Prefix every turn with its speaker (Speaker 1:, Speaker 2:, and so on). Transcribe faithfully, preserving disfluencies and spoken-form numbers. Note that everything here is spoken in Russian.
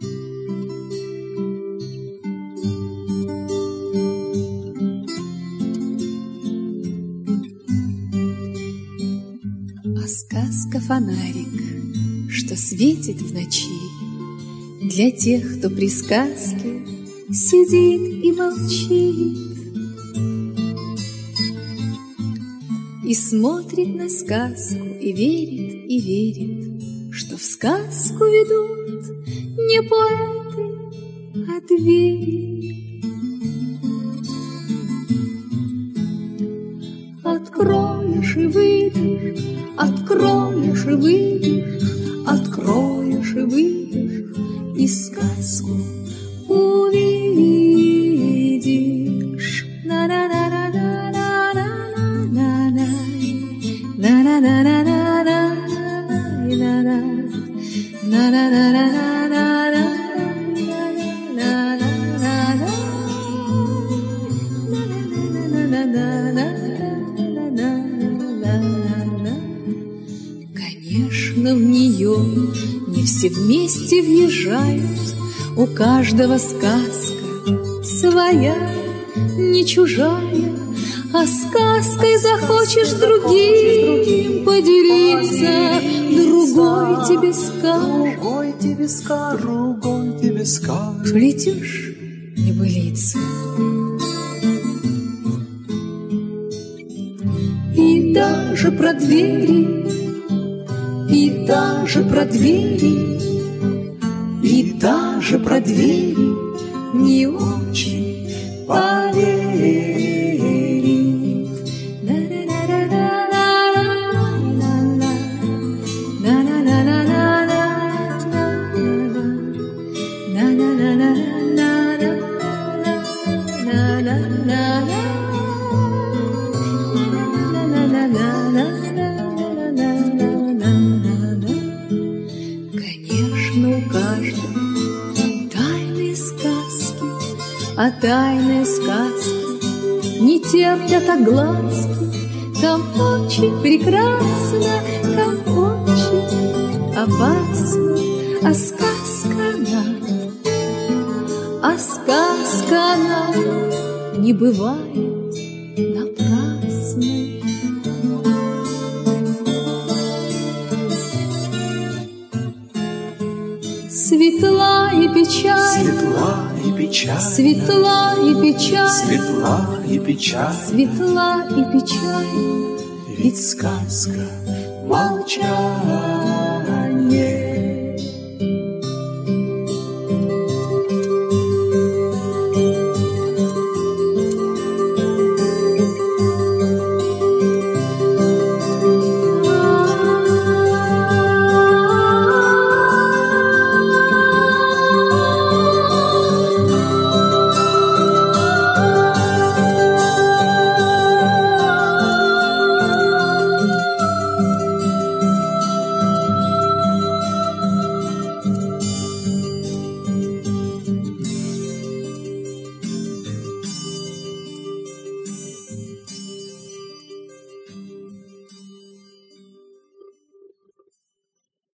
Speaker 1: А сказка — фонарик, что светит в ночи для тех, кто при сказке сидит и молчит и смотрит на сказку, и верит, и верит, что в сказку ведут не поэты, а двери. Откроешь и выйдешь, откроешь и выйдешь, откроешь и выйдешь, и сказку увидишь. На-на-на-на-на-на-на-на-на, на-на-на-на-на-на-на-на, на-на-на-на-на-на-на-на-на-на-на-на-на. Конечно, в нее не все вместе въезжают, у каждого сказка своя, не чужая. А сказкой захочешь другим поделиться, другой тебе скажет,
Speaker 2: другой тебе скажет, другой тебе скажет,
Speaker 1: плетешь небылицы. И даже про двери, и даже про двери, и даже про двери не очень поверит. Конечно, у каждого тайные сказки, а тайные сказки не терпят огласки. Там очень прекрасно, там очень опасно, а сказка она, а сказка она не бывает напрасной. Светла и печаль,
Speaker 2: светла и печаль,
Speaker 1: светла и печаль,
Speaker 2: светла и печаль,
Speaker 1: светла и печаль,
Speaker 2: ведь сказка молчание.